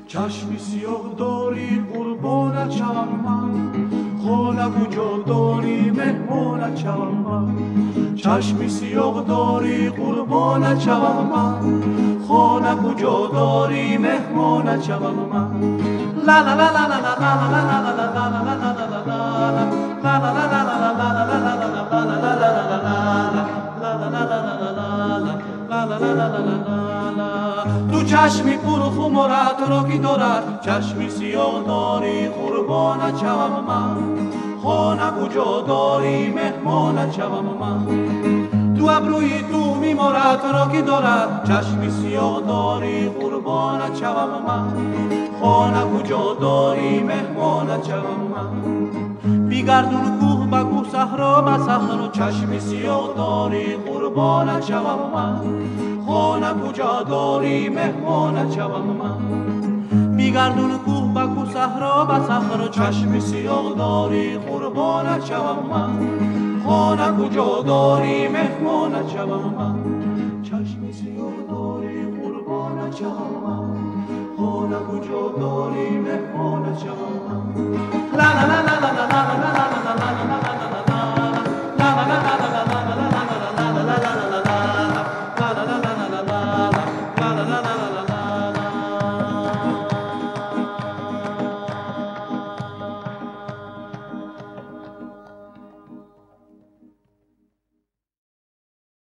چشمی سیاه داری قربانت شوم من، خانه کجا داری مهمانت شوم من. چشمی سیاه داری قربانت شوم من، خانه کجا داری مهمانت شوم من. لا لا لا لا لا لا لا لا تو چشمی پر خمارت را کی دارد، چشمی سیاه داری قربانت شوم من، خانه کجا داری مهمانت شوم من. تو ابروی تو میمارد را کی دارد، چشمی سیاه داری قربانت شوم من، خانه کجا داری مهمانت شوم من. بیگردون کوه با کوه صحرا با صحرا، چشمی سیاه داری قربانت شوم من، خانه کجا داری مهمانت شوم من. بیگردون کوه با کوه صحرا با صحرا، چشمی سیاه داری قربانت شوم من، خانه کجا داری مهمانت شوم من. چشمی سیاه داری قربانت شوم من، خانه کجا داری مهمانت شوم من.